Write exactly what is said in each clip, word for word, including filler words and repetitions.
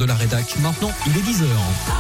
de la rédac. Maintenant, il est dix heures.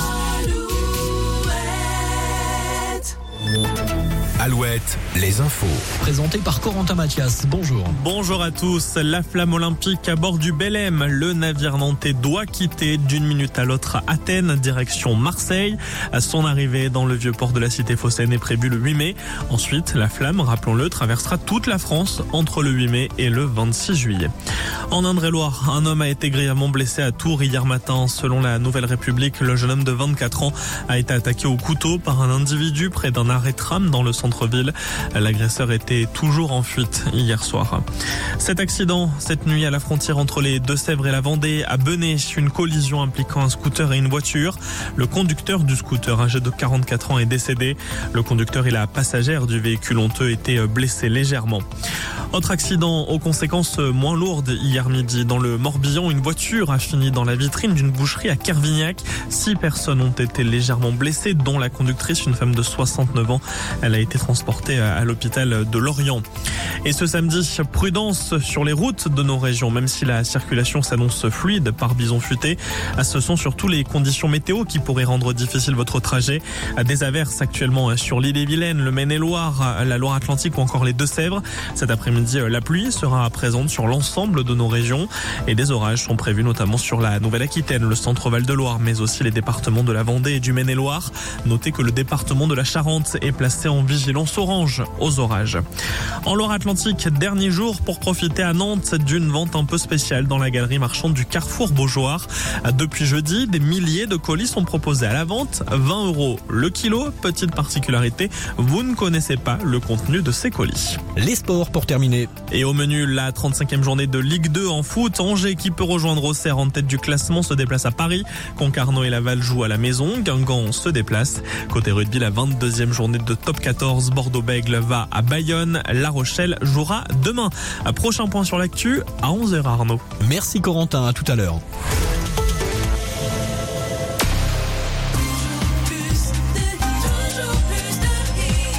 Alouette, les infos. Présenté par Corentin Mathias. Bonjour. Bonjour à tous. La flamme olympique à bord du Belém. Le navire nantais doit quitter d'une minute à l'autre Athènes, direction Marseille. À son arrivée dans le vieux port de la cité phocéenne est prévue le huit mai. Ensuite, la flamme, rappelons-le, traversera toute la France entre le huit mai et le vingt-six juillet. En Indre-et-Loire, un homme a été grièvement blessé à Tours hier matin. Selon la Nouvelle République, le jeune homme de vingt-quatre ans a été attaqué au couteau par un individu près d'un arrêt tram dans le centre-ville. L'agresseur était toujours en fuite hier soir. Cet accident, cette nuit à la frontière entre les Deux-Sèvres et la Vendée, à Benay, une collision impliquant un scooter et une voiture. Le conducteur du scooter, âgé de quarante-quatre ans, est décédé. Le conducteur et la passagère du véhicule ont eux été blessés légèrement. Autre accident aux conséquences moins lourdes hier midi. Dans le Morbihan, une voiture a fini dans la vitrine d'une boucherie à Kervignac. Six personnes ont été légèrement blessées, dont la conductrice, une femme de soixante-neuf ans. Elle a été transportée à l'hôpital de Lorient. Et ce samedi, prudence sur les routes de nos régions, même si la circulation s'annonce fluide par Bison Futé. Ce sont surtout les conditions météo qui pourraient rendre difficile votre trajet. Des averses actuellement sur l'Ille-et-Vilaine, le Maine-et-Loire, la Loire-Atlantique ou encore les Deux-Sèvres. Cet après-midi, la pluie sera présente sur l'ensemble de nos régions et des orages sont prévus notamment sur la Nouvelle-Aquitaine, le centre Val-de-Loire, mais aussi les départements de la Vendée et du Maine-et-Loire. Notez que le département de la Charente est placé en vigilance orange aux orages. En Loire-Atlantique, dernier jour pour profiter à Nantes d'une vente un peu spéciale dans la galerie marchande du Carrefour Beaujoire. Depuis jeudi, des milliers de colis sont proposés à la vente, vingt euros le kilo. Petite particularité, vous ne connaissez pas le contenu de ces colis. Les sports pour terminer. Et au menu, la trente-cinquième journée de Ligue deux en foot. Angers, qui peut rejoindre Auxerre en tête du classement, se déplace à Paris. Concarneau et Laval jouent à la maison. Guingamp se déplace. Côté rugby, la vingt-deuxième journée de top quatorze. Bordeaux-Bègles va à Bayonne. La Rochelle jouera demain. Prochain point sur l'actu à onze heures, Arnaud. Merci Corentin, à tout à l'heure.